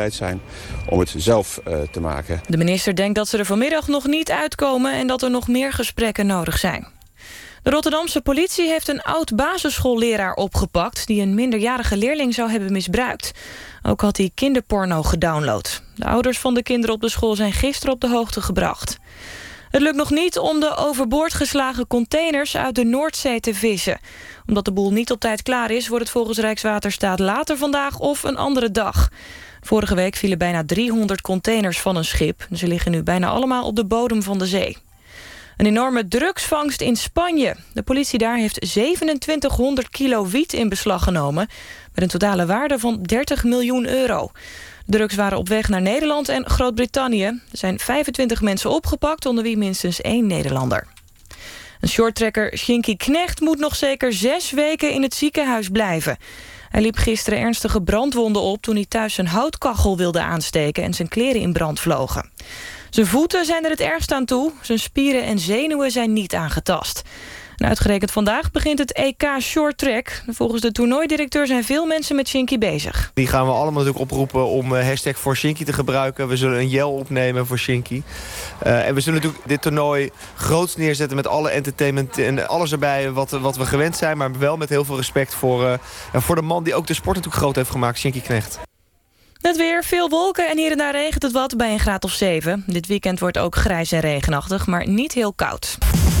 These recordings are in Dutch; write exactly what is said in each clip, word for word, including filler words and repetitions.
bereid zijn om het zelf uh, te maken. De minister denkt dat ze er vanmiddag nog niet uitkomen en dat er nog meer gesprekken nodig zijn. De Rotterdamse politie heeft een oud-basisschoolleraar opgepakt die een minderjarige leerling zou hebben misbruikt. Ook had hij kinderporno gedownload. De ouders van de kinderen op de school zijn gisteren op de hoogte gebracht. Het lukt nog niet om de overboord geslagen containers uit de Noordzee te vissen. Omdat de boel niet op tijd klaar is, wordt het volgens Rijkswaterstaat later vandaag of een andere dag. Vorige week vielen bijna driehonderd containers van een schip. Ze liggen nu bijna allemaal op de bodem van de zee. Een enorme drugsvangst in Spanje. De politie daar heeft zevenentwintighonderd kilo wiet in beslag genomen, met een totale waarde van dertig miljoen euro. De drugs waren op weg naar Nederland en Groot-Brittannië. Er zijn vijfentwintig mensen opgepakt, onder wie minstens één Nederlander. Een shorttrekker Shinky Knecht moet nog zeker zes weken in het ziekenhuis blijven. Hij liep gisteren ernstige brandwonden op toen hij thuis zijn houtkachel wilde aansteken en zijn kleren in brand vlogen. Zijn voeten zijn er het ergst aan toe. Zijn spieren en zenuwen zijn niet aangetast. En uitgerekend vandaag begint het E K Short Track. Volgens de toernooidirecteur zijn veel mensen met Shinky bezig. Die gaan we allemaal natuurlijk oproepen om uh, hashtag voor Shinky te gebruiken. We zullen een yell opnemen voor Shinky. Uh, en we zullen natuurlijk dit toernooi groots neerzetten met alle entertainment en alles erbij wat, wat we gewend zijn. Maar wel met heel veel respect voor, uh, voor de man die ook de sport natuurlijk groot heeft gemaakt, Shinky Knecht. Het weer, veel wolken en hier en daar regent het wat bij een graad of zeven. Dit weekend wordt ook grijs en regenachtig, maar niet heel koud.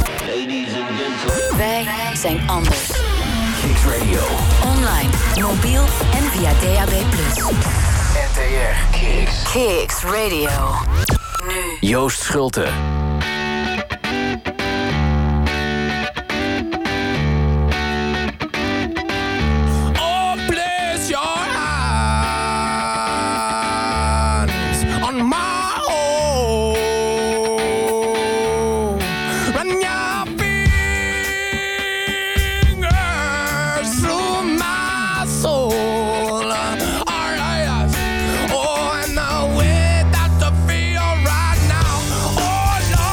Wij zijn anders. Kicks Radio. Online, mobiel en via D A B plus. N T R Kicks. Kicks Radio. Nu. Joost Schulte. Oh, and the way that the feel right now. Oh, Lord.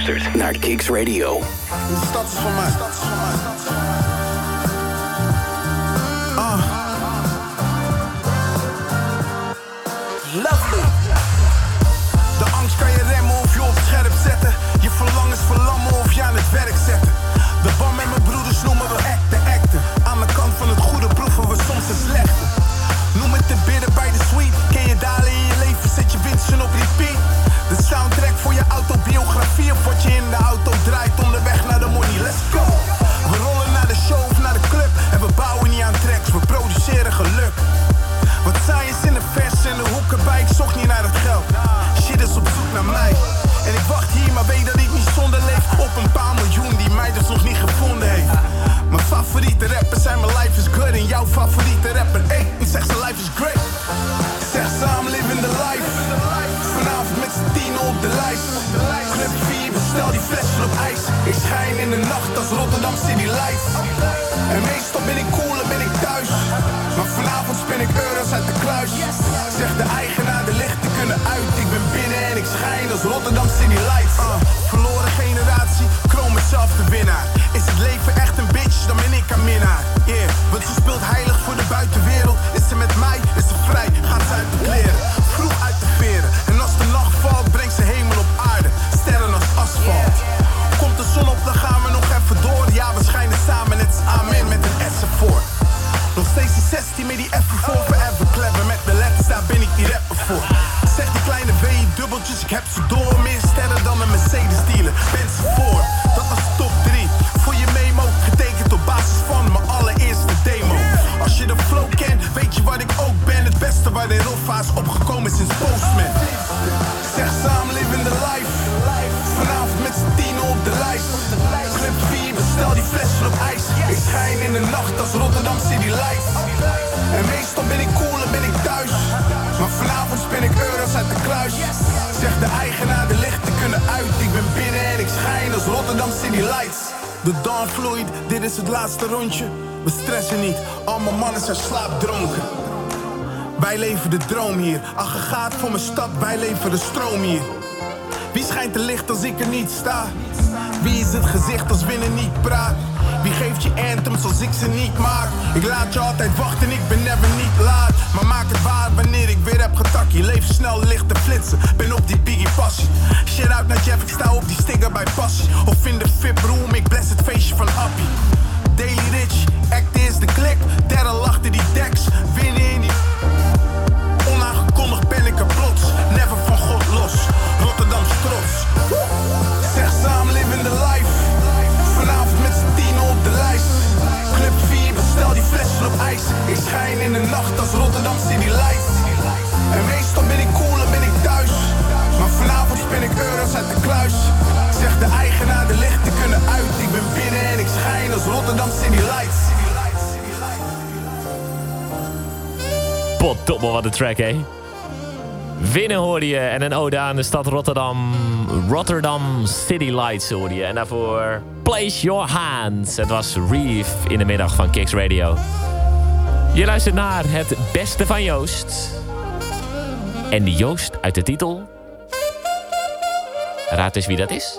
luistert naar Kicks Radio. De stad is van mij. Stad is van mij. Stad is van mij. Ah. Lovely. De angst kan je remmen of je op scherp zetten. Je verlangens verlammen of je aan het werk zetten. De band met mijn broeders noemen we acten, acten. Aan de kant van het goede proeven we soms het slechte. Noem het te bidden bij de suite. Ken je dalen in je leven, zet je winsten op repeat. De soundtrack voor je autobiografie of wat je in de auto draait onderweg naar de money. Let's go! We rollen naar de show of naar de club en we bouwen niet aan tracks, we produceren geluk. Wat science in de vers en de hoeken bij, ik zocht niet naar het geld. Shit is op zoek naar mij. En ik wacht hier, maar weet dat ik niet zonder leef op een paar miljoen die mij dus nog niet gevonden heeft. Mijn favoriete rappers zijn mijn life is good en jouw favoriete rapper, ey, ik zeg ze life is great. Zeg ze I'm living the life. Vanavond met z'n tienen op de lijst. Club vier, bestel die flesjes op ijs. Ik schijn in de nacht als Rotterdam City Lights. En meestal ben ik cool en ben ik thuis. Maar vanavond spin ik euro's uit de kluis. Zeg de eigenaar, de lichten kunnen uit. Ik ben binnen en ik schijn als Rotterdam City Lights. uh, Verloren generatie, kroon mezelf de winnaar. Is het leven echt een bitch, dan ben ik een minnaar. Yeah, want ze speelt heilig voor de buitenwereld. Is ze met mij, is ze vrij, gaat ze uit de kleren. Vroeg uit de veren, en als de nacht valt, brengt ze hemel op aarde. Sterren als asfalt. Komt de zon op, dan gaan we nog even door. Ja, we schijnen samen, net als amen met een S ervoor. Nog steeds die zestien met die F voor. Forever clever, met de letters, daar ben ik die rapper voor. Zeg die kleine W, dubbeltjes, ik heb ze door. Meer sterren dan een Mercedes dealer, ben ze voor. Dat was top drie, voor je memo. Getekend op basis van mijn allereerste demo. Als je de flow kent, weet je wat ik ook ben. Het beste waar de Rolfa is opgekomen sinds Postman. Zeg ze I'm living the life. Vanavond met z'n tienen op de lijst. Club vier, bestel die flesjes op ijs. Ik schijn in de nacht als Rotterdam City Lights. En meestal ben ik cool en ben ik thuis. Maar vanavond spin ik euro's uit de kluis. Zeg de eigenaar, de lichten kunnen uit. Ik ben binnen en ik schijn als Rotterdam City Lights. De dawn vloeit, dit is het laatste rondje. We stressen niet, al mijn mannen zijn slaapdronken. Wij leven de droom hier, aggregaat voor mijn stad, wij leven de stroom hier. Wie schijnt te licht als ik er niet sta? Wie is het gezicht als winnen niet praat? Wie geeft je anthems als ik ze niet maak? Ik laat je altijd wachten, ik ben never niet laat. Maar maak het waar wanneer ik weer heb getakkie. Leef snel, licht te flitsen, ben op die biggie passie. Shit out naar Jeff, ik sta op die sticker bij passie. Of in de V I P-room, ik bless het feestje van Appie. Daily Rich, act is de klik. Terror lachte die decks, winnen in die... Onaangekondigd ben ik er plots, never van God los. Rotterdamse trots. Zeg ze I'm living the life. Vanavond met z'n tienen op de lijst. Club vier, bestel die flesjes op ijs. Ik schijn in de nacht als Rotterdam City Lights. En meestal ben ik cool en ben ik thuis. Maar vanavond spin ik euro's uit de kluis. Zeg de eigenaar, de lichten kunnen uit. Ik ben binnen en ik schijn als Rotterdam City Lights. Potdomme, wat een track, hè? Winnen hoorde je en een ode aan de stad Rotterdam. Rotterdam City Lights hoorde je. En daarvoor Place Your Hands. Het was Reef in de middag van Kicks Radio. Je luistert naar het beste van Joost. En die Joost uit de titel... Raad eens wie dat is.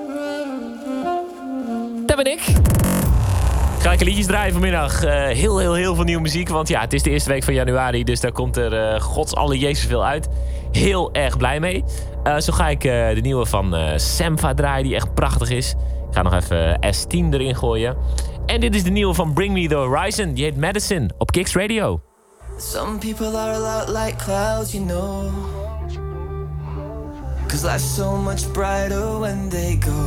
Dat ben ik. Ga lekker liedjes draaien vanmiddag. Uh, heel, heel, heel veel nieuwe muziek. Want ja, het is de eerste week van januari. Dus daar komt er uh, gods alle Jezus veel uit. Heel erg blij mee. Uh, zo ga ik uh, de nieuwe van uh, Sampha draaien. Die echt prachtig is. Ik ga nog even uh, S tien erin gooien. En dit is de nieuwe van Bring Me The Horizon. Die heet Medicine op Kicks Radio. Some people are a lot like clouds, you know. Cause life's so much brighter when they go.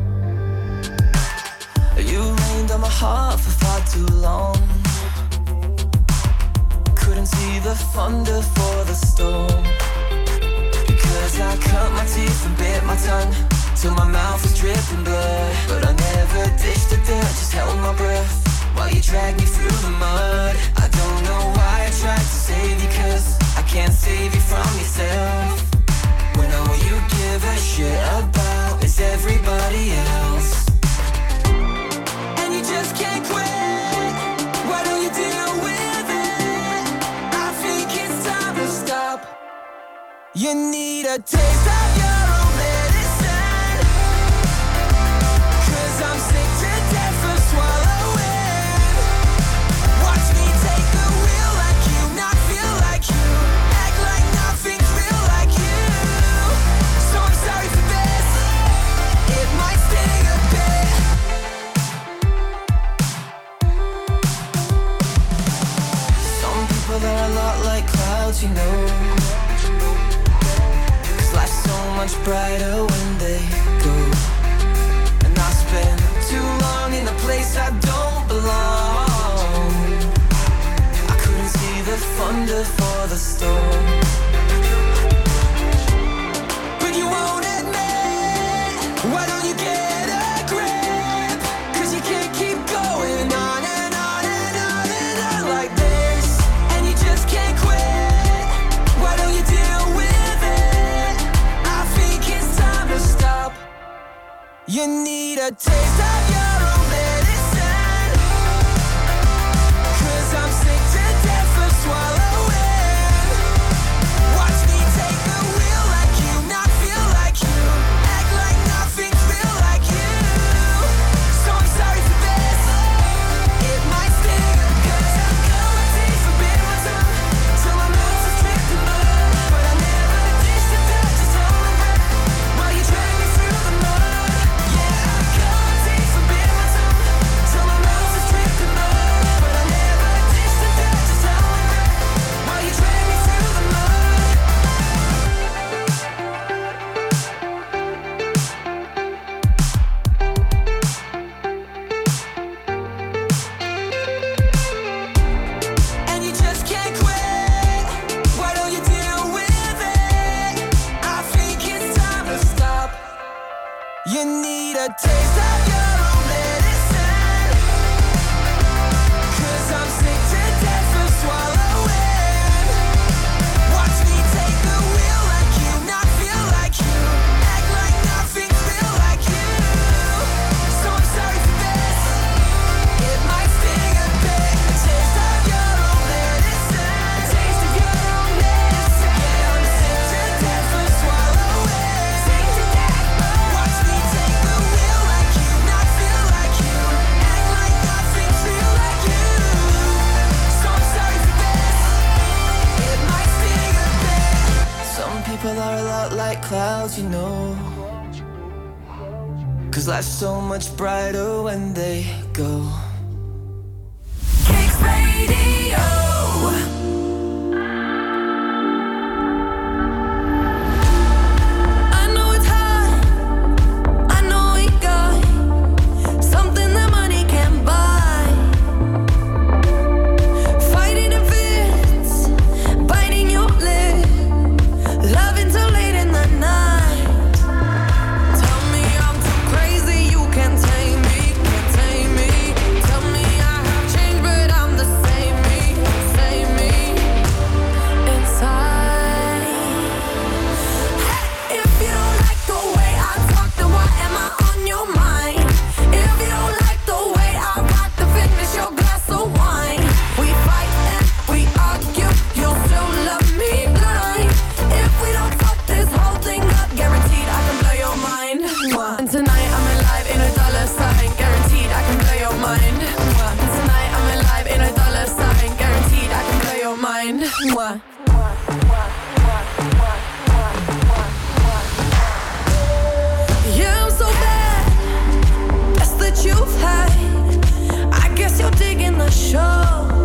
You rained on my heart for far too long. Couldn't see the thunder for the storm. Because I cut my teeth and bit my tongue till my mouth was dripping blood. But I never ditched the dirt, just held my breath while you dragged me through the mud. I don't know why I tried to save you, cause I can't save you from yourself. When all you give a shit about is everybody else. And you just can't quit. Why don't you deal with it? I think it's time to stop. You need a taste of your own medicine. clouds, you know. 'Cause life's so much brighter when they go. And I spend too long in a place I don't belong. I couldn't see the thunder for the storm. But you won't admit, why don't you get a grip? 'Cause you can't keep going on and on and on and on like this. And you just can't quit, why don't you deal with it? I think it's time to stop. You need a taste of your own medicine. 'Cause I'm sick to death of swallowing. Watch me take the wheel like you, not feel like you. Act like nothing's real like you. So I'm sorry for this, it might sting. 'Cause I'm going deep for bit my tongue till my mouth is dripping blood. But I never ditched the dirt, just hold my breath while you drag me through the mud. Yeah, I'm going deep for bit my tongue till my mouth is dripping blood. But I never ditched the dirt, just hold my breath while you drag me through the mud. And you just can't quit, why don't you deal with it? I think it's time to stop. You need a taste of your own medicine. 'Cause I'm sick to death of swallowing. Watch me take the wheel like you, not feel like you. Act like nothing's real like you. So I'm sorry for this, it might sting a bit. A taste of your own medicine. Taste of your own medicine. Yeah, I'm sick to death of swallowing. Sick to death. Watch me take the wheel like you, not feel like you. Act like nothing's real like you. So I'm sorry for this, it might sting a bit. Some people are a lot like clouds, you know. 'Cause life's so much brighter when they go. Kicks Radio. I know it's hard. I know we got something that money can't buy. Fighting the fits, biting your lip, loving till late in the night. Tell me I'm too crazy, you can't tame me, can't tame me. Tell me I have changed, but I'm the same me, same me inside. Hey, if you don't like the way I talk, then why am I on your mind? If you don't like the way I rock, then finish your glass of wine. We fight and we argue, you'll still love me blind. If we don't fuck this whole thing up, guaranteed I can blow your mind. And tonight I'm alive in a dollar sign, guaranteed I can blow your mind. And tonight I'm alive in a dollar sign, guaranteed I can blow your mind. Yeah, I'm so bad, best that you've had. I guess you're digging the show.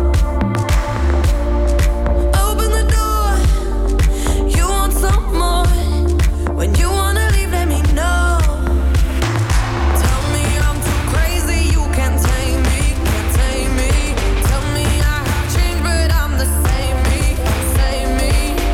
Open the door, you want some more. When you wanna leave, let me know. Tell me I'm too crazy, you can't tame me, can't tame me. Tell me I have changed, but I'm the same me, same me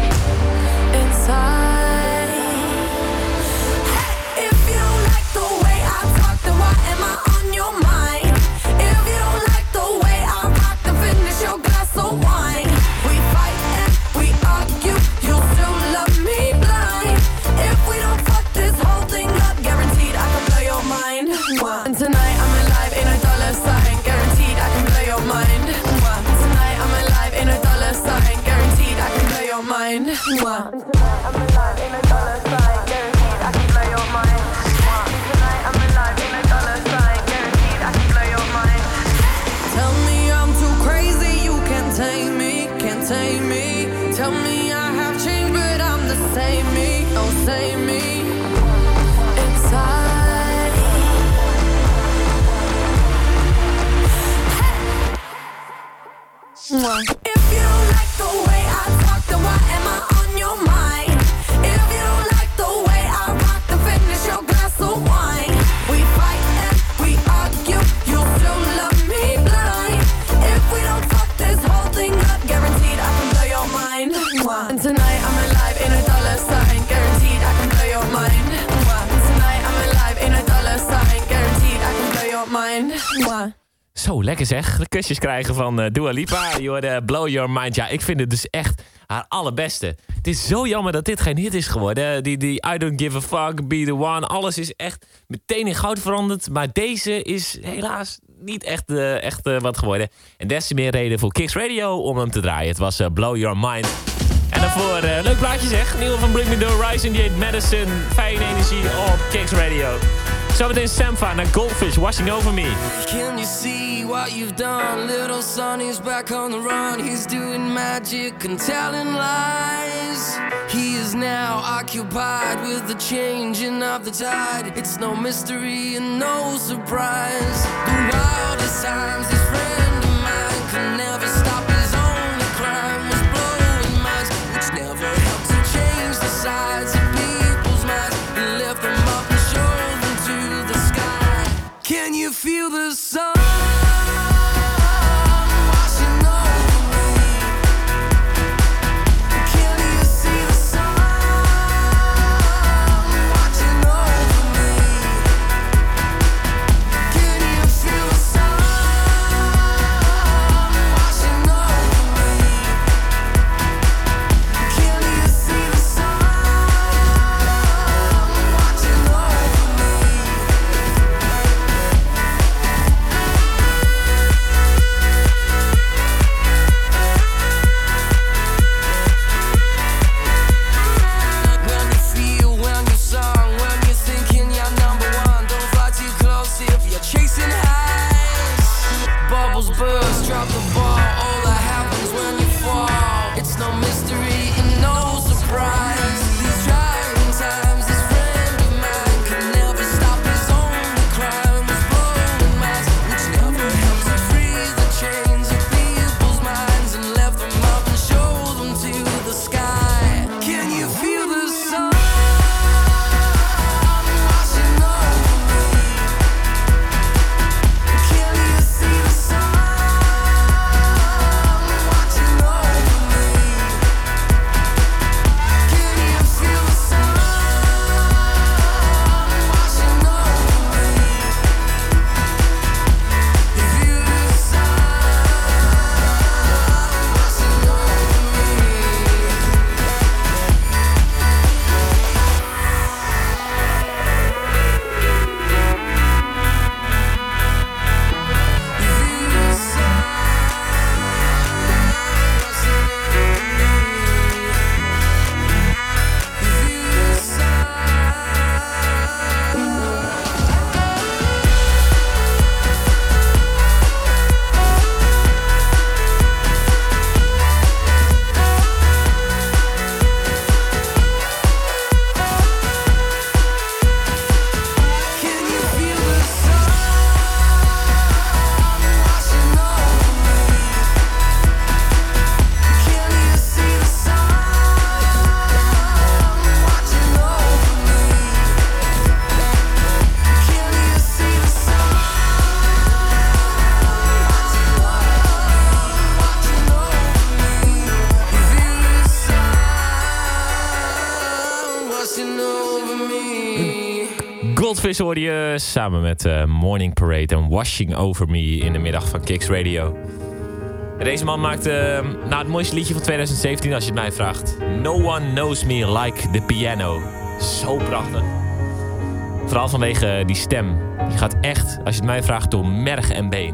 inside. Hey, if you don't like the way I talk, then why am I on your mind? If you don't like the way I rock, then finish your glass of wine. We fight and we argue, you'll still love me blind. If we don't fuck this whole thing up, guaranteed I can blow your mind. And tonight I'm alive in a dollar sign, guaranteed I can blow your mind. And tonight I'm alive in a dollar sign, guaranteed I can blow your mind. And tonight I'm alive in a dollar sign, guaranteed I can blow your mind. And tonight I'm alive in a dollar sign, guaranteed I can blow your mind. Tell me I'm too crazy, you can't tame me, can't tame me. Tell me I have changed, but I'm the same me, oh same me inside. If you don't like the way I talk, then why And tonight I'm alive, ain't a dollar sign. Guaranteed I can blow your mind. Mwah. And tonight I'm alive, ain't a dollar sign. Guaranteed I can blow your mind. Mwah. Zo, lekker zeg. De kusjes krijgen van uh, Dua Lipa. Je hoorde Blow Your Mind. Ja, ik vind het dus echt haar allerbeste. Het is zo jammer dat dit geen hit is geworden. Die, die I Don't Give a Fuck, Be The One. Alles is echt meteen in goud veranderd. Maar deze is helaas niet echt, uh, echt uh, wat geworden. En des te meer reden voor Kicks Radio om hem te draaien. Het was uh, Blow Your Mind. En daarvoor, uh, leuk plaatje zeg. Nieuwe van Bring Me The Horizon, Jade Madison. Fijne energie op Kicks Radio. Zometeen Sampha naar Goldfish, Washing Over Me. Can you see what you've done? Little Sonny's back on the run. He's doing magic and telling lies. He is now occupied with the changing of the tide. It's no mystery and no surprise. The wildest times, his friend of mine could never stop his only crime was blowing minds, which never helped to change the sides of people's minds and lift them up and show them to the sky. Can you feel the sun? Goldfish hoorde je samen met uh, Morning Parade en Washing Over Me in de middag van Kicks Radio. Deze man maakte uh, nou, het mooiste liedje van twintig zeventien als je het mij vraagt. No One Knows Me Like The Piano. Zo prachtig. Vooral vanwege die stem. Die gaat echt, als je het mij vraagt, door merg en been.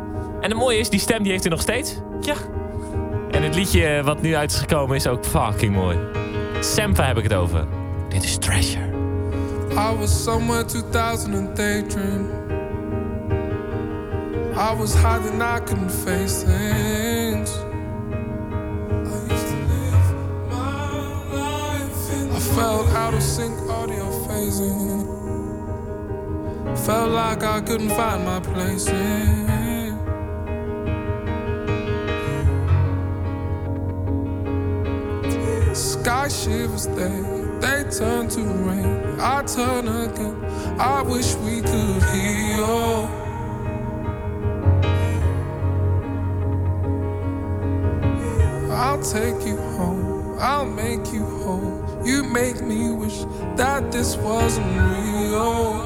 En het mooie is, die stem die heeft hij nog steeds. Ja. En het liedje wat nu uit is gekomen is ook fucking mooi. Sampha heb ik het over. Dit is Treasure. I was somewhere two thousand daydream. I was hiding, I couldn't face things. I used to live my life in I felt out of sync, audio phasing. Felt like I couldn't find my place in. Sky shivers there. They turn to rain, I turn again. I wish we could heal. I'll take you home, I'll make you whole. You make me wish that this wasn't real.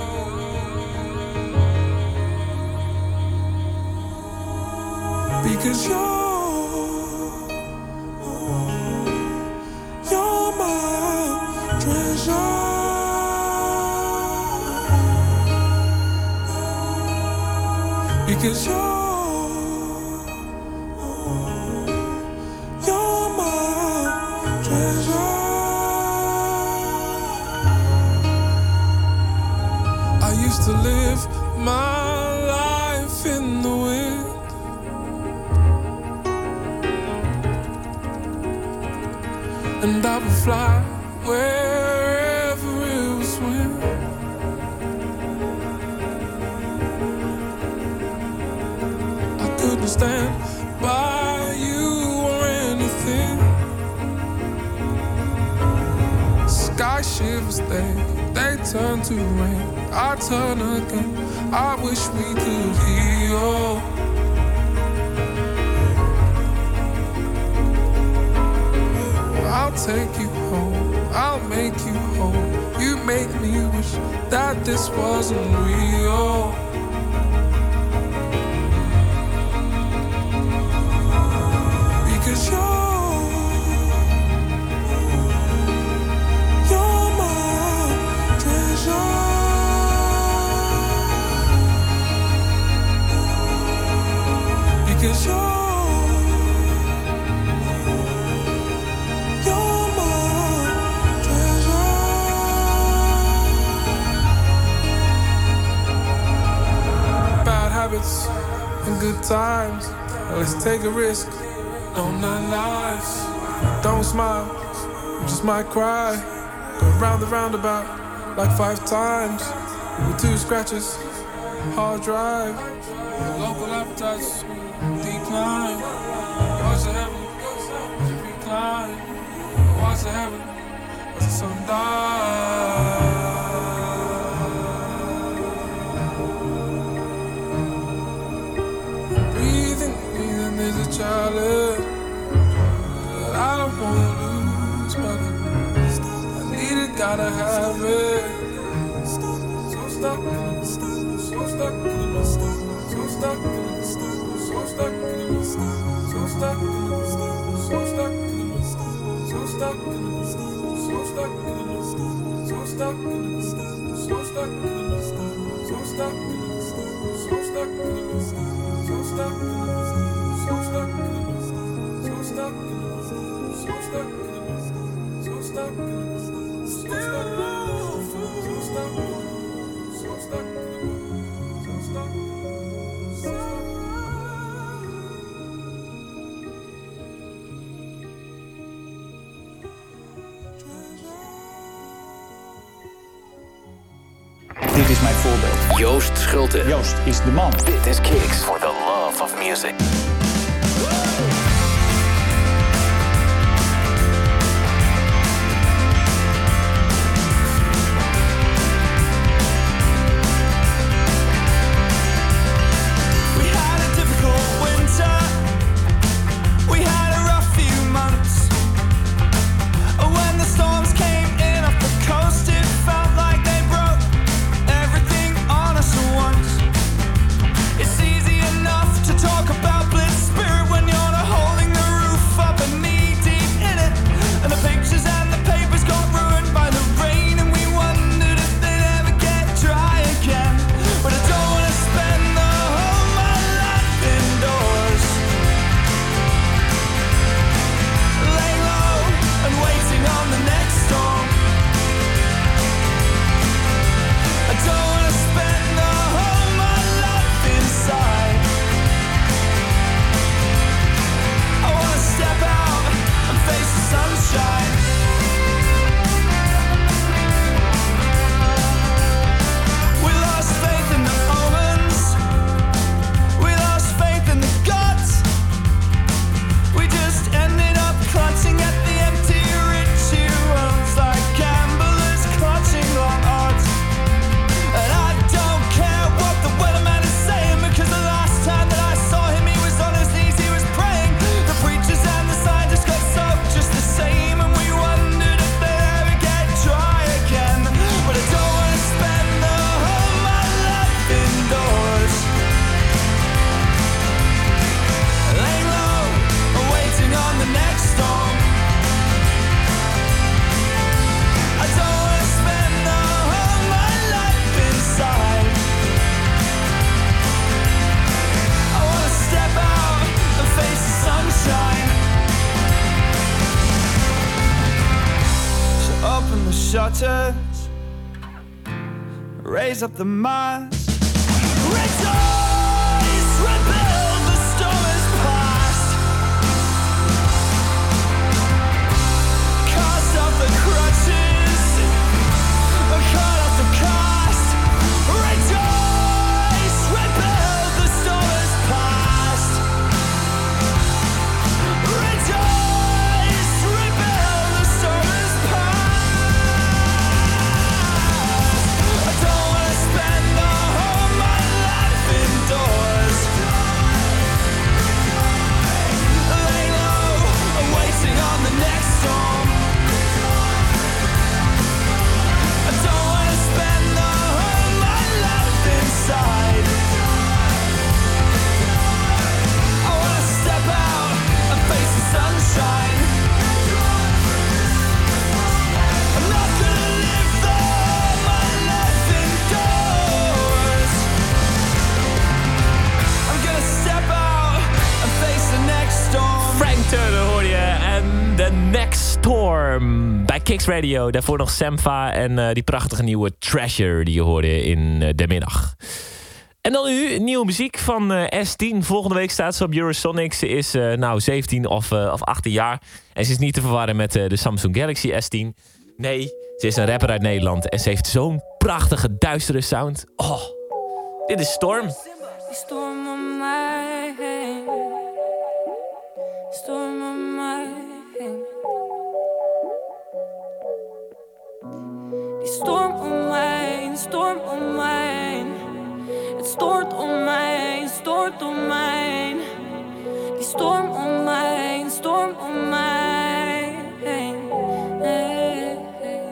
Because you're, you're my treasure. Because you're to live my life in the wind, and I will fly wherever it will swim. I couldn't stand by you or anything. Sky shivers, they, they turn to rain. I turn again, I wish we could heal. I'll take you home, I'll make you whole. You make me wish that this wasn't real. Because you're Because you're, you're my treasure. Bad habits and good times. Let's take a risk on our lives. Don't smile, you just might cry. Go round the roundabout like five times. With two scratches, hard drive. Local appetites decline. Watch the heaven recline. Watch the heaven as the sun dies. Breathing, breathing is a challenge that I don't wanna lose, but I need it, gotta have it. So stuck, so stuck, so stuck. So stuck, so stuck, so stuck, so stuck, so stuck, so stuck, so stuck, so stuck, so stuck, so stuck, so stuck, so stuck, so stuck, so stuck, still so stuck, so stuck, so stuck, so stuck. Dit is mijn voorbeeld. Joost Schulte. Joost is de man. Dit is Kicks for the love of music. We had a difficult winter. We had a rough few months. When the storms came in off the coast, it felt like they broke everything on us at once. It's easy enough to talk about bliss shutters, raise up the mast. Rejoice, rebuild, the storm is past. Cast off the crutches, cut off the cost. Rejoice, rebuild, the storm is past. Rejoice, rebuild, the storm is past. I don't wanna spend the whole my life indoors. Lay low, I'm waiting on the next storm. I don't wanna spend the whole my life inside. I wanna step out and face the sunshine. I'm not gonna live the whole my life indoors. I'm gonna step out and face the next storm. Frank Turner hoor je en The Next Storm bij Kicks Radio. Daarvoor nog Sampha en uh, die prachtige nieuwe Treasure die je hoorde in uh, de middag. En dan nu nieuwe muziek van uh, S tien. Volgende week staat ze op Eurosonic. Ze is uh, nou zeventien of, uh, of achttien jaar. En ze is niet te verwarren met uh, de Samsung Galaxy S tien. Nee, ze is een rapper uit Nederland. En ze heeft zo'n prachtige, duistere sound. Oh, dit is Storm. Die storm om mij heen. Storm om mij heen. Die storm om mij heen, storm om mij heen. Het stoort om mij heen, stoort om mij heen. Die storm om mij heen, storm om mij heen. Hey, hey.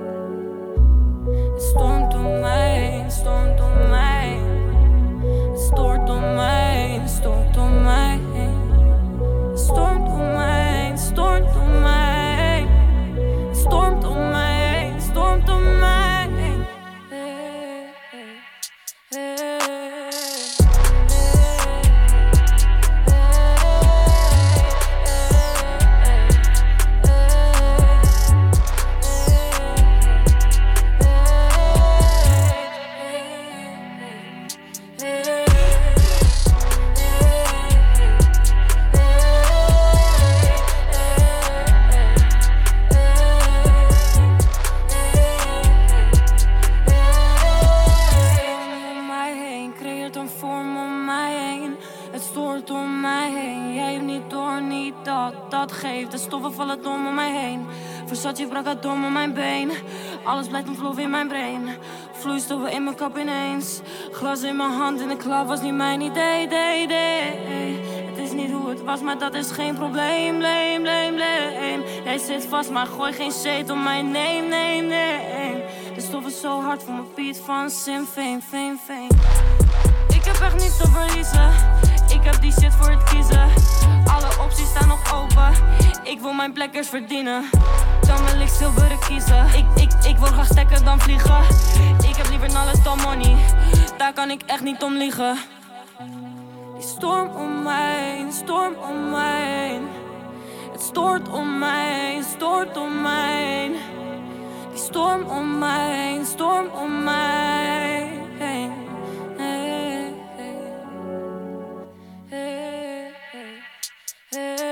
Het stormt om mij heen, stormt om mij heen. Het stoort om mij heen, stoort om mij heen. Het stormt om mij heen, stormt om mij heen. Het stormt om mij heen, stormt om mij heen. Hey, hey, hey. De stoffen vallen dom om mij heen. Versace brak het dom om mijn been. Alles blijft ontploffen in mijn brain. Vloeistoffen in mijn kap ineens. Glas in mijn hand in de klap was niet mijn idee, idee, idee. Het is niet hoe het was, maar dat is geen probleem. Blame, blame, blame. Jij zit vast, maar gooi geen shade om mijn name, name, name. De stof is zo hard voor mijn beat van Sim, fame, fame, fame. Ik heb echt niets te verliezen. Ik heb die shit voor het kiezen. Alle opties staan nog open. Ik wil mijn plekkers verdienen. Dan wil ik zilveren kiezen. Ik, ik, ik wil graag stekken dan vliegen. Ik heb liever knowledge dan money. Daar kan ik echt niet om liegen. Die storm om mij heen, storm om mij heen. Het stoort om mij heen, stoort om mij heen. Die storm om mij heen, storm om mij heen. Hey, hey. Hey, hey. Hey.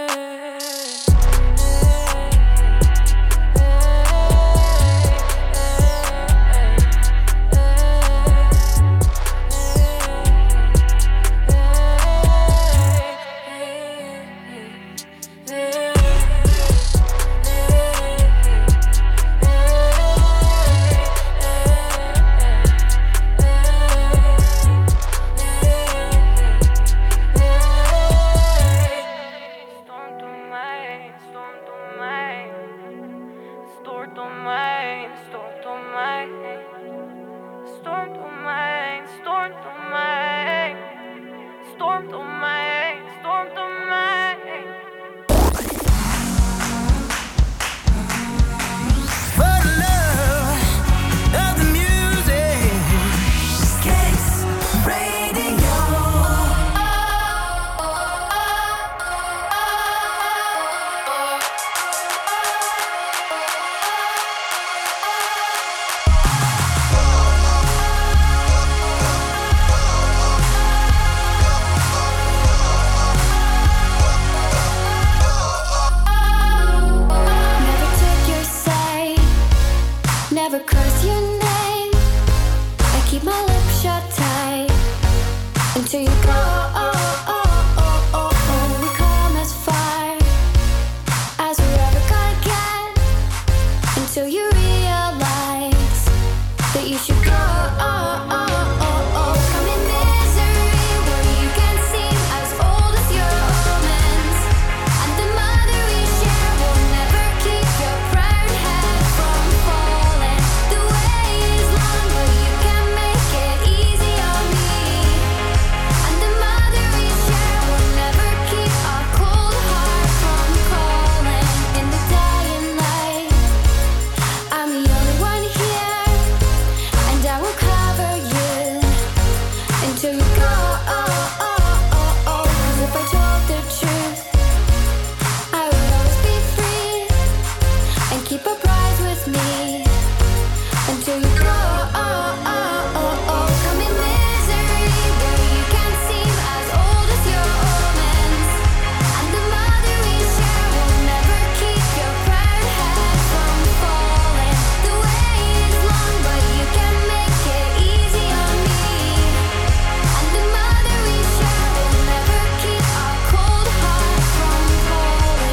until you realize that you should go. Oh, oh, oh, oh. Come in misery where you can seem as old as your omens, and the mother we share will never keep your proud head from falling. The way is long, but you can make it easy on me, and the mother we share will never keep our cold heart from calling in the dying light. I'm the only one here, and I will cover you until you go. Oh, oh, oh, oh. 'Cause if I told the truth, I would always be free and keep a prize with me until you go. Oh, oh, oh, oh. Come in misery where you can seem as old as your omens, and the mother we share will never keep your proud head from falling. The way is long, but you can make it easy on me, and the mother we share will never keep our cold heart from calling.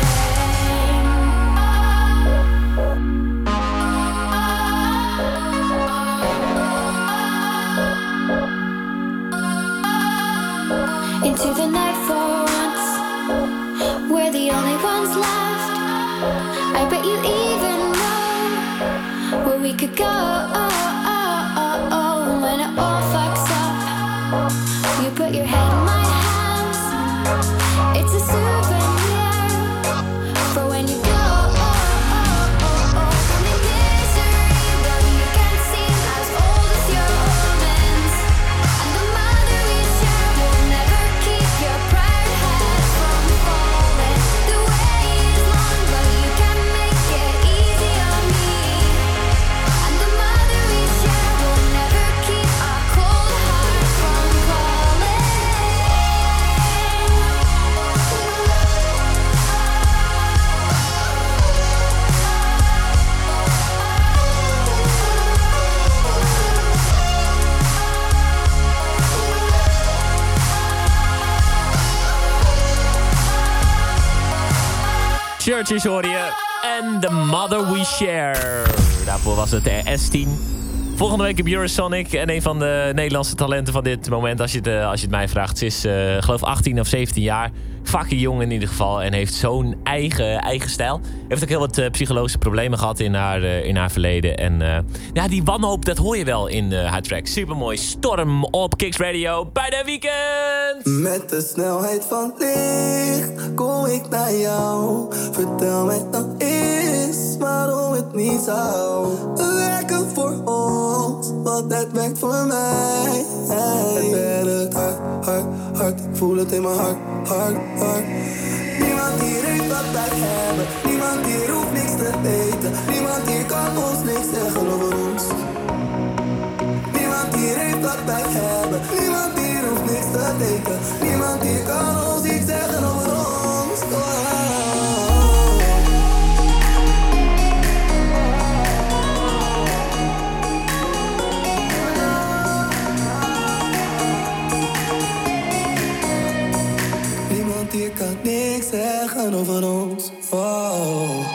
Into the night for once, we're the only ones left. I bet you even know where we could go. Oh, oh, oh, oh. When it all fucks up, you put your head in my hands. It's a souvenir for when you go. Oh, oh, oh, oh. Come in misery where you can seem as old as your omens, and the mother we share will never keep your proud head from falling. The way is long, but you can make it easy on me, and the mother we share will never keep our cold heart from calling. Churches hoorde je. En The Mother We Share. Daarvoor was het de S tien. Volgende week op Eurosonic. En een van de Nederlandse talenten van dit moment, als je het, uh, als je het mij vraagt. Ze is, uh, geloof achttien of zeventien jaar. Fucking jong in ieder geval. En heeft zo'n eigen, eigen stijl. Heeft ook heel wat uh, psychologische problemen gehad in haar, uh, in haar verleden. En uh, ja, die wanhoop, dat hoor je wel in uh, haar track. Supermooi. Storm op Kicks Radio bij de Weekend. Met de snelheid van licht kom ik naar jou. Vertel mij dan eens waarom het niet zou werken voor ons, want het werkt voor mij. Het werkt hard, hard, hard. Ik voel het in mijn hart, hart, hart. Niemand hier heeft wat wij hebben. Niemand hier hoeft niks te weten. Niemand hier kan ons niks zeggen over ons. Niemand hier heeft wat wij hebben. Niemand hier hoeft niks te weten. Niemand hier kan ons iets zeggen over ons. Oh. Niemand hier kan niks zeggen over ons. Oh.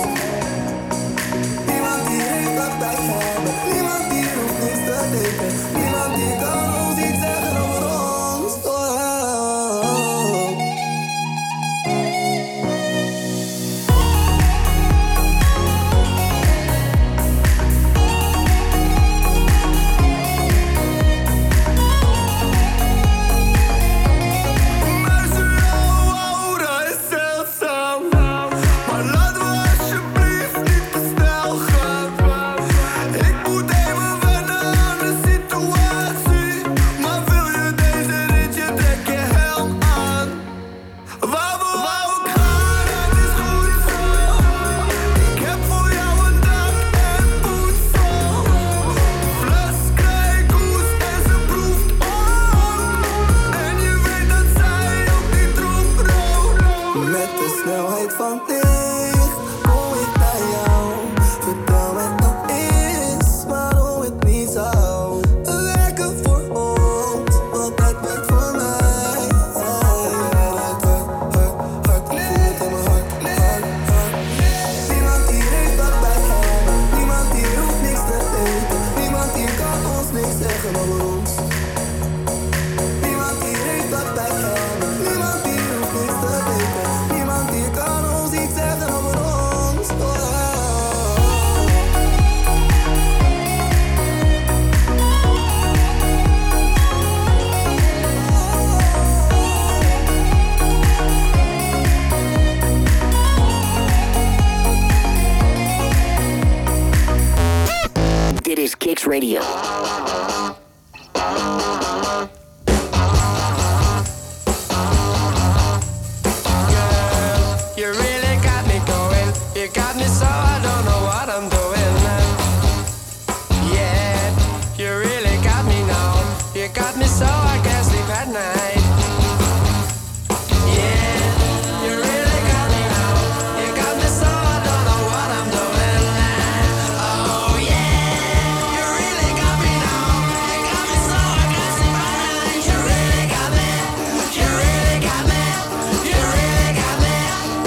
Niemand hier hoeft niks te weten. Kicks Radio. You really got me going. You got me so I don't know what I'm doing. Yeah, you really got me now. You got me so I can't sleep at night. Yeah, you really got me now. You got me so I don't know what I'm doing. Oh yeah, you really got me now. You got me so I can't sleep at night. You really got me. You really got me. You really got me.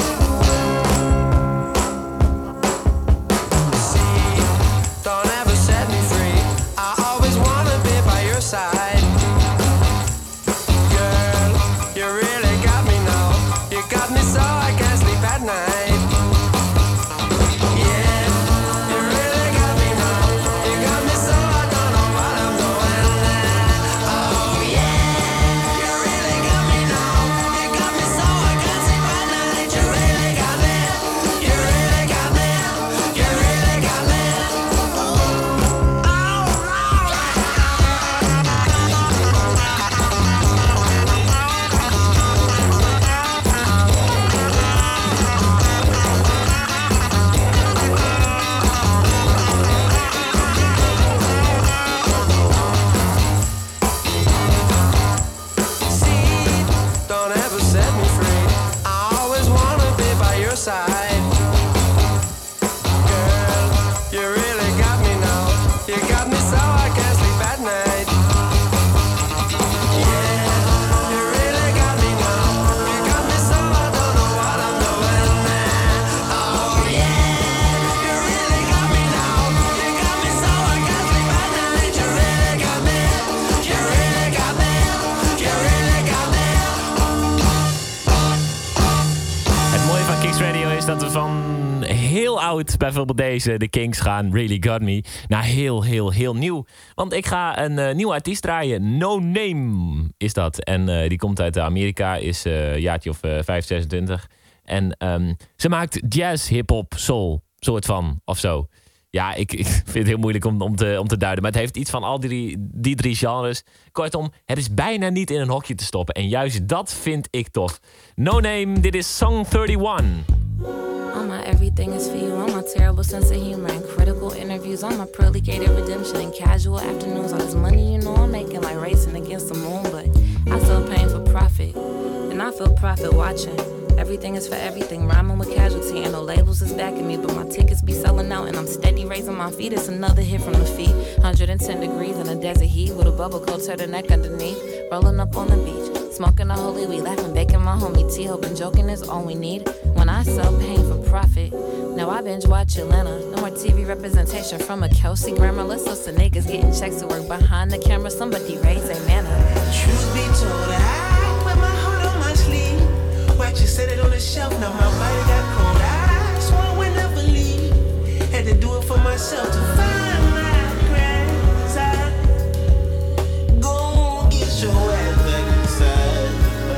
Don't ever set me free. I always wanna be by your side. Girl, you really got me now. You got me so I can't sleep at night. Yeah, you really got me now. You got me so I don't know what I'm doing. Oh yeah, you really got me now. You got me so I can't sleep at night. You really got me. You really got me. You really got me. Don't ever set me free. I always wanna be by your side. Girl, you really got me now. You got me so I can't sleep at night. Yeah, you really got me now. You got me so I don't know what I'm doing. Oh yeah, you really got me now. You got me so I can't sleep at night. You really got me. You really got me. You really got me. Het mooie van Kicks Radio is dat we van heel oud, bijvoorbeeld deze, de Kinks, gaan Really Got Me, naar heel, heel, heel nieuw. Want ik ga een uh, nieuwe artiest draaien. No Name is dat. En uh, die komt uit Amerika, is uh, een jaartje of uh, vijf, zesentwintig. En um, ze maakt jazz, hip-hop, soul, soort van, of zo. Ja, ik, ik vind het heel moeilijk om, om, te, om te duiden. Maar het heeft iets van al die, die drie genres. Kortom, het is bijna niet in een hokje te stoppen. En juist dat vind ik tof. No Name, dit is Song thirty-one. All my everything is for you. All my terrible sense of humor and critical interviews. All my pearly gated redemption and casual afternoons. All this money you know I'm making like racing against the moon. But I still paying for profit. And I feel profit watching. Everything is for everything. Rhyming with casualty. And no labels is backing me. But my tickets be selling out. And I'm steady raising my feet. It's another hit from the feet. one hundred ten degrees in a desert heat. With a bubble coat turtleneck underneath. Rolling up on the beach. Smoking a holy weed. Laughing, baking my homie T. Hoping joking is all we need. When I sell pain for profit. Now I binge watch Atlanta. No more T V representation from a Kelsey Grammer. Let's listen to niggas getting checks to work behind the camera. Somebody raise their manner. Truth be told, I wear my heart on my sleeve. Watch you set it on the shelf, now my body got cold. I swore I would never leave. Had to do it for myself to find my grass. I go get your ass back inside.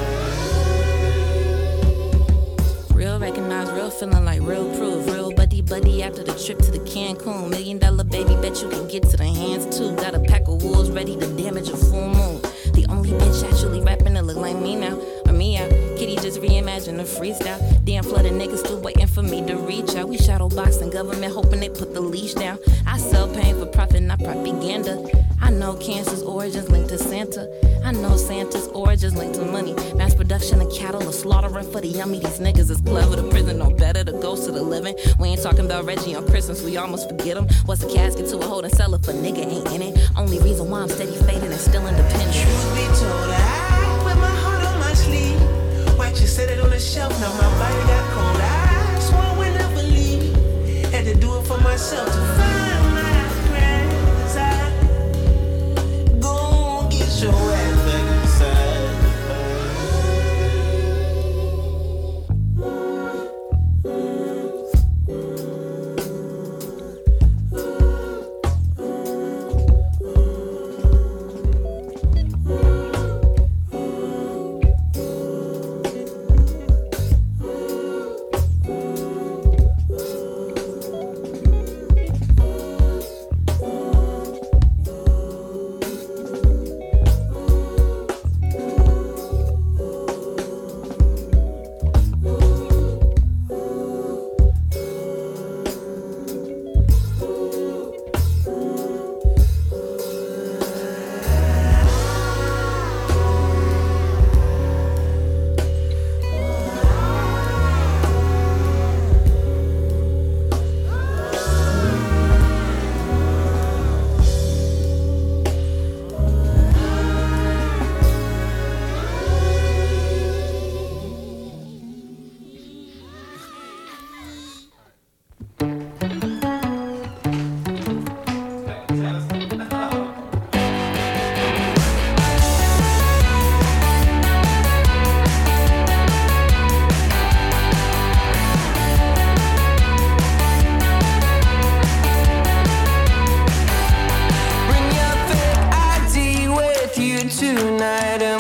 Real recognize, real feeling like real proof. Real buddy buddy after the trip to the Cancun. Million dollar baby, bet you can get to the hands too. Got a pack of wolves ready to damage a full moon. The only bitch actually rapping that look like me now. Or me out. Kitty just reimagined the freestyle. Damn flooded niggas still waiting for me to reach out. We shadow boxing government hoping they put the leash down. I sell pain for profit, not propaganda. I know cancer's origins linked to Santa. I know Santa's origins linked to money. Mass production of cattle or slaughtering for the yummy. These niggas is clever. The prison no better. The ghost of the living. We ain't talking about Reggie on Christmas. We almost forget him. What's a casket to a holding cellar for nigga ain't in it. Only reason why I'm steady fading and still independent. Truth be told, I wear my heart on my sleeve. Watch you set it on the shelf, now my body got cold. I swore I would never leave. Had to do it for myself to find my grass. I go get your ass back inside.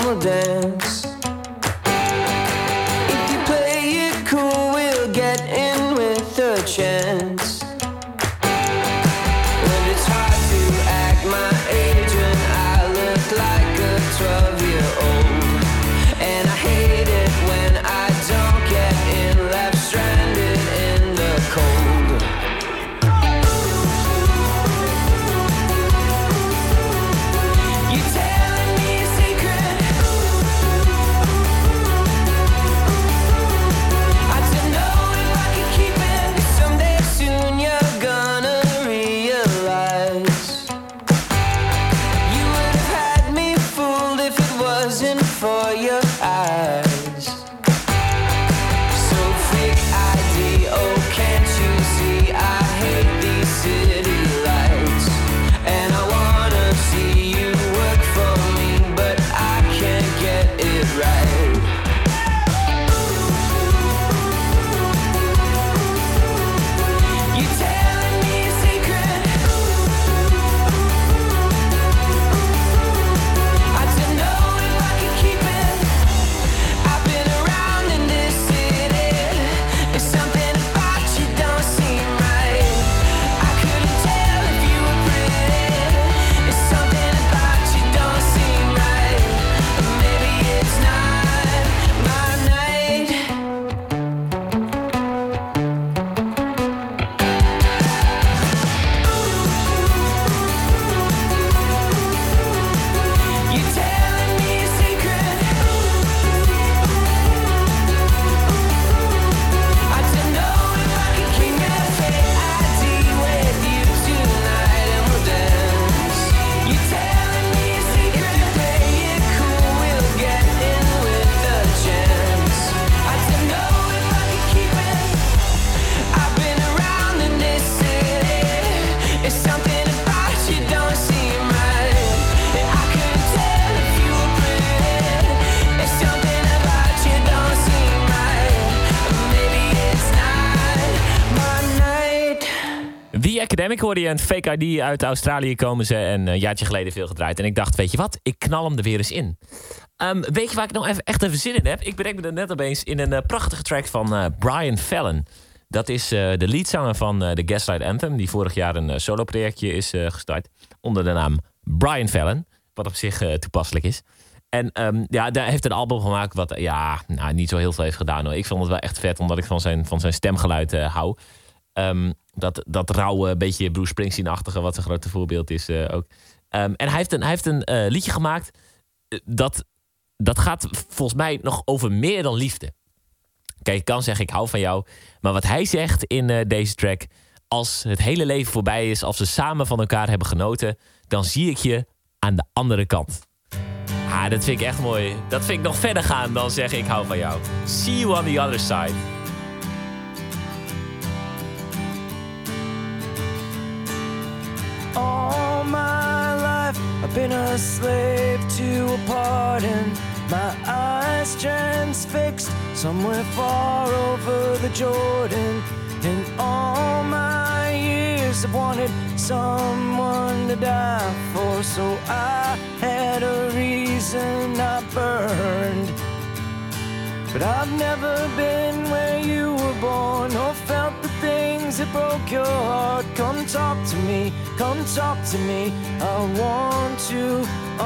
we'll dance. If you play it cool, we'll get in with a chance. And it's hard to act my age when I look like a twelve-year-old. And I hate it when I don't get in, left stranded in the cold. You telling me a secret? I don't know if I can keep it, but someday soon you're gonna realize you would have had me fooled if it wasn't for your eyes. So fake I D, oh can't you see I hate these city lights. And I wanna see you work for me, but I can't get it right. You telling me a secret? I don't know if I can keep it. I've been around in this city. There's something about you don't seem right. I couldn't tell if you were pretty. There's something about you don't seem right. Maybe it's not my night. You telling me a secret? I don't know if I can keep it. Fake I D with you tonight and we'll dance. You telling me a secret? If you play it cool, we'll get in with a chance. I don't know if I can keep it. I've been around in this city. It's something about you don't seem right. I couldn't tell if you were pretty. It's something about you don't seem right. Maybe it's not my night. The Academic hoorde je en Fake I D uit Australië komen ze. En een jaartje geleden veel gedraaid. En ik dacht, weet je wat? Ik knal hem er weer eens in. Ehm, weet je waar ik nog even, echt even zin in heb? Ik bedenk me er net opeens in een eh, prachtige track van eh, Brian Fallon. Dat is eh, de leadzanger van eh, de Gaslight Anthem. Die vorig jaar een eh, solo-projectje is eh, gestart. Onder de naam Brian Fallon. Wat op zich eh, toepasselijk is. En ehm, ja, daar heeft een album gemaakt wat ja, nou, niet zo heel veel heeft gedaan. Hoor. Ik vond het wel echt vet, omdat ik van zijn, van zijn stemgeluid eh, hou. Ehm, dat, dat rauwe, beetje Bruce Springsteen-achtige, wat zijn grote voorbeeld is eh, ook. Ehm, en hij heeft een, hij heeft een eh, liedje gemaakt eh, dat, dat gaat volgens mij nog over meer dan liefde. Kijk, ik kan zeggen, ik hou van jou. Maar wat hij zegt in uh, deze track, als het hele leven voorbij is, als we samen van elkaar hebben genoten, dan zie ik je aan de andere kant. Ah, dat vind ik echt mooi. Dat vind ik nog verder gaan dan zeggen, ik hou van jou. See you on the other side. All my life I've been a slave to a pardon. My eyes transfixed somewhere far over the Jordan. In all my years I've wanted someone to die for, so I had a reason I burned. But I've never been where you were born, or felt the things that broke your heart. Come talk to me, come talk to me, I want to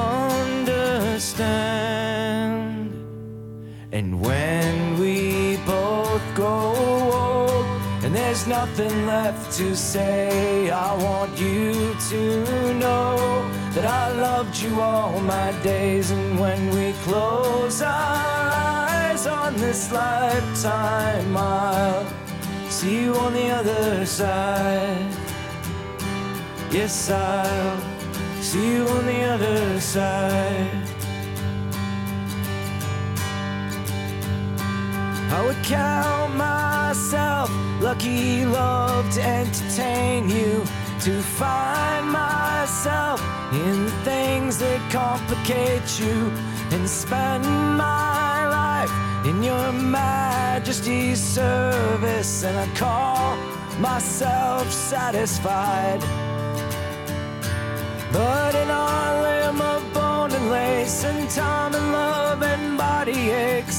understand. And when we both grow old and there's nothing left to say, I want you to know that I loved you all my days. And when we close our eyes on this lifetime, I'll see you on the other side. Yes, I'll see you on the other side. I would count myself lucky, love to entertain you, to find myself in the things that complicate you, and spend my life in your majesty's service. And I call myself satisfied. But in our limb of bone and lace and time and love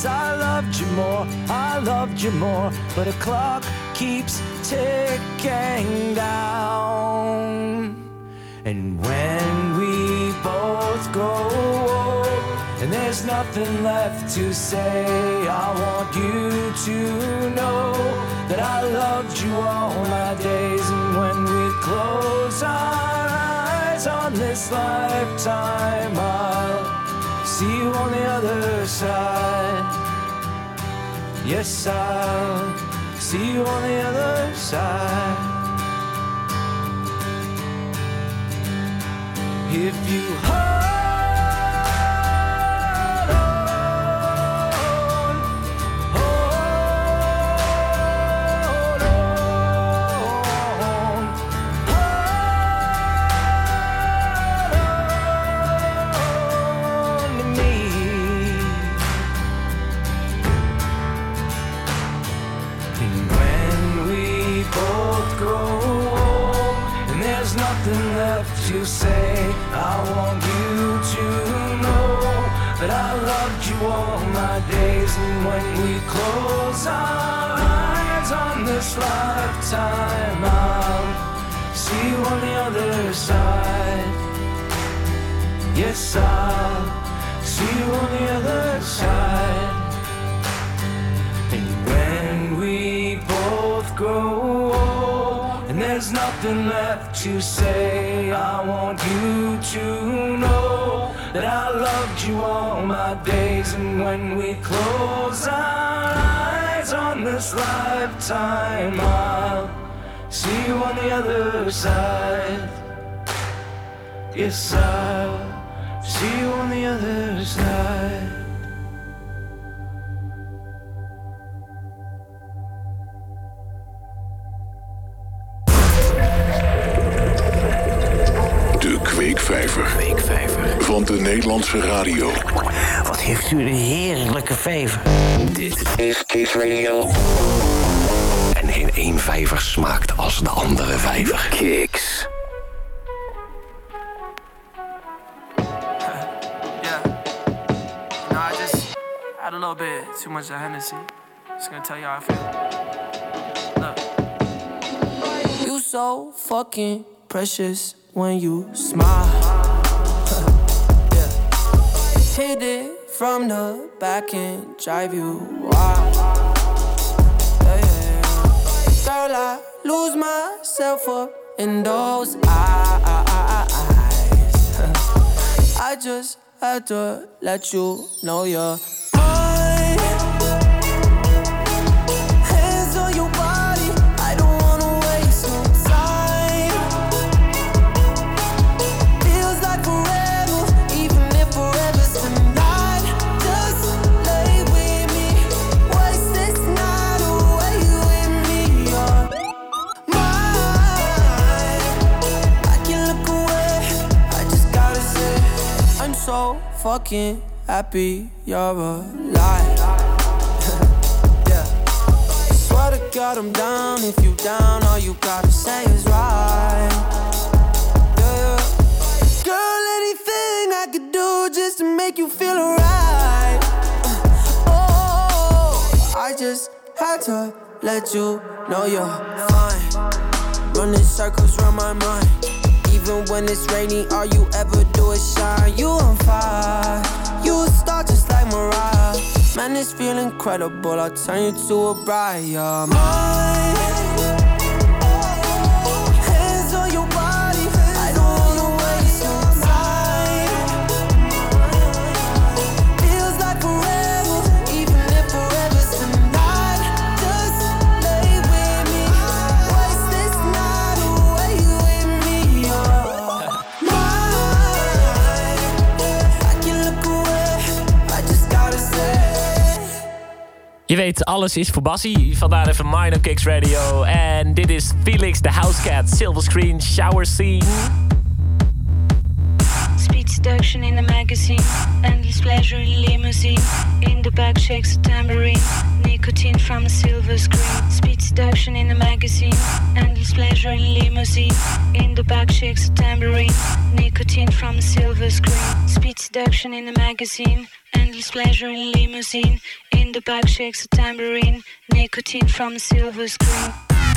Yes, I loved you more, I loved you more, but a clock keeps ticking down. And when we both grow old and there's nothing left to say, I want you to know that I loved you all my days. And when we close our eyes on this lifetime, I'll see you on the other side. Yes, I'll see you on the other side. If you hold on, hold on, hold on to me. And when we both grow old and there's nothing left to say, I want you to know that I loved you all my days. And when we close our eyes on this lifetime, I'll see you on the other side. Yes, I'll see you on the other side. And when we both grow old and there's nothing left to say, I want you to know that I loved you all my days. And when we close our eyes on this lifetime, I'll see you on the other side. Yes, I'll see you on the other side. Kweekvijver. Kweekvijver. Van de Nederlandse radio. Wat heeft u een heerlijke vijver. Dit is Kicks Radio. En geen één vijver smaakt als de andere vijver. Kicks. Yeah. No, I just had a little bit too much of Hennessy. Just gonna tell you how I feel. Look. You so fucking precious when you smile. Yeah. Hit it from the back and drive you wild. Yeah, yeah, yeah. Girl, I lose myself up in those eyes. I just had to let you know you're mine. Hands on your body, I don't wanna waste no time. Feels like forever, even if forever's tonight. Just lay with me, waste this night away with me. You're mine. I can look away, I just gotta say I'm so fucking happy you're alive. Yeah. Swear to God I'm down. If you down, all you gotta say is right. Yeah, yeah. Girl, anything I could do just to make you feel alright. Oh, I just had to let you know you're fine. Running circles around my mind. Even when it's rainy, all you ever do is shine. You on fire, you a star just like Mariah. Man, this feel incredible, I'll turn you to a bride. You're mine. Hands on your body, I don't wanna waste no time. Feels like forever, even if forever's tonight. Just lay with me, waste this night away with me. You're mine. I can look away, I just gotta say. Je weet, alles is voor Bassie. Vandaar even Minor Kicks Radio. En dit is Felix the Housecat, Silver Screen, Shower Scene. Speech seduction in the magazine, endless pleasure in limousine. In the back shakes a tambourine, nicotine from a silver screen. Speed seduction in the magazine, endless pleasure in limousine. In the back shakes a tambourine, nicotine from a silver screen. Speed seduction in the magazine, endless pleasure in limousine. In the back shakes a tambourine, nicotine from a silver screen.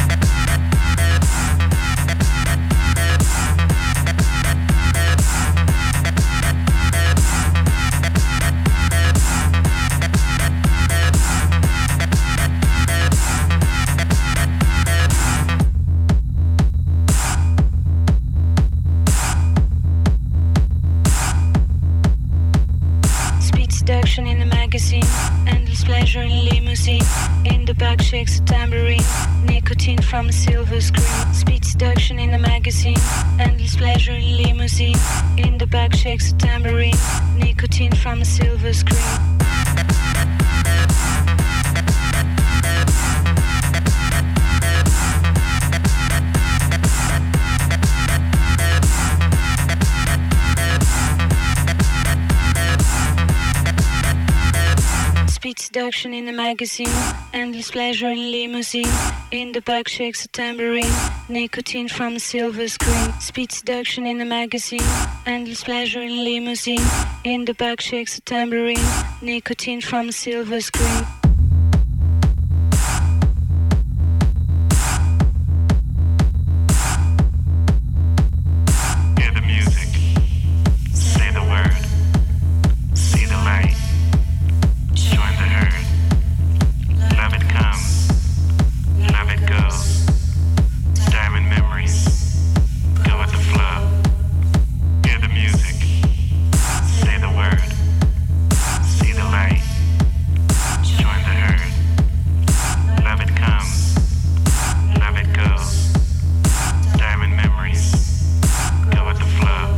Seduction in the magazine, endless pleasure in limousine. In the back shakes a tambourine, nicotine from a silver screen. Speed seduction in the magazine, endless pleasure in limousine. In the back shakes a tambourine, nicotine from a silver screen. Speed seduction in the magazine, endless pleasure in limousine. In the back shakes a tambourine, nicotine from a silver screen. Speed seduction in the magazine, endless pleasure in limousine. In the back shakes a tambourine, nicotine from a silver screen. Hear the music, say the word, see the light. Join the herd. Love it comes, love it goes. Diamond memories, go with the flow. Hear the music, say the word, see the light. Join the herd. Love it comes, love it goes. Diamond memories, go with the flow.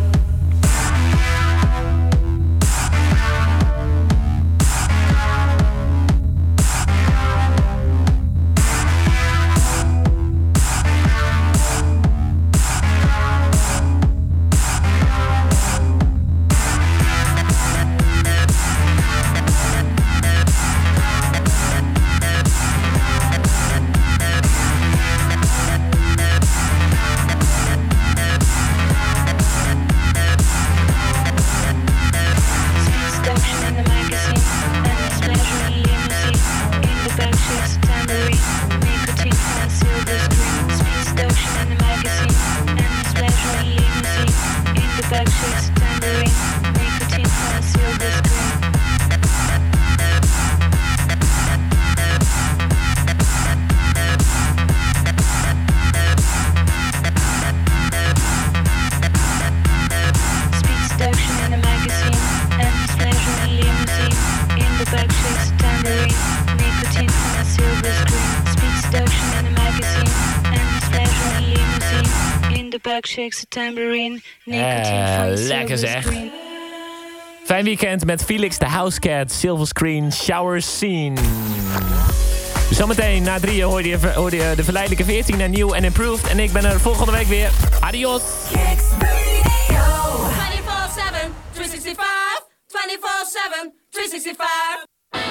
Shakes a tambourine, nicotine Eh, from a lekker silver zeg. screen. Fijn weekend met Felix de Housecat, Silver Screen, Shower Scene. Zometeen na drieën hoorde je, hoorde je de verleidelijke veertien en nieuw en improved. En ik ben er volgende week weer. Adios. Kicks Radio. twenty-four seven, three sixty-five. twenty-four seven, three sixty-five.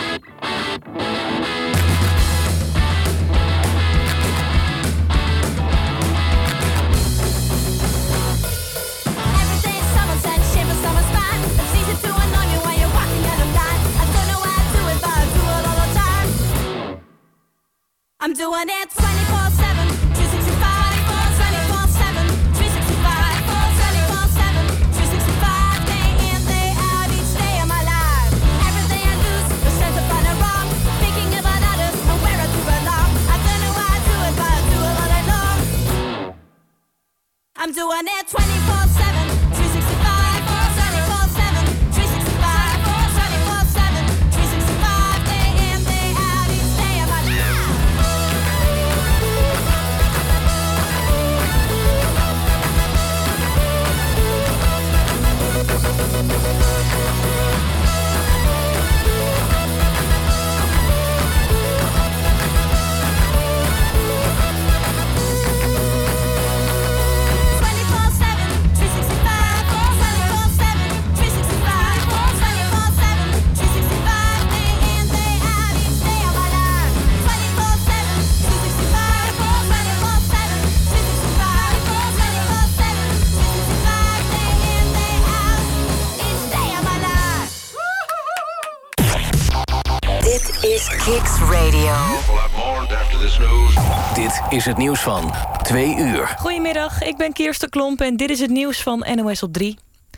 I'm doing it twenty-four seven, three sixty-five, twenty-four seven, three sixty-five, twenty-four seven, three sixty-five, day in, day out, each day of my life. Everything I lose, the sense of right or wrong, thinking about others and where I do belong. I don't know why I do it, but I do it all day long. I'm doing it twenty-four seven, three sixty-five, twenty-four seven, three sixty-five, twenty-four seven, three sixty-five, day in, day out, each day of my life. Kicks Radio. Dit is het nieuws van twee uur. Goedemiddag, ik ben Kirsten Klomp en dit is het nieuws van N O S op drie.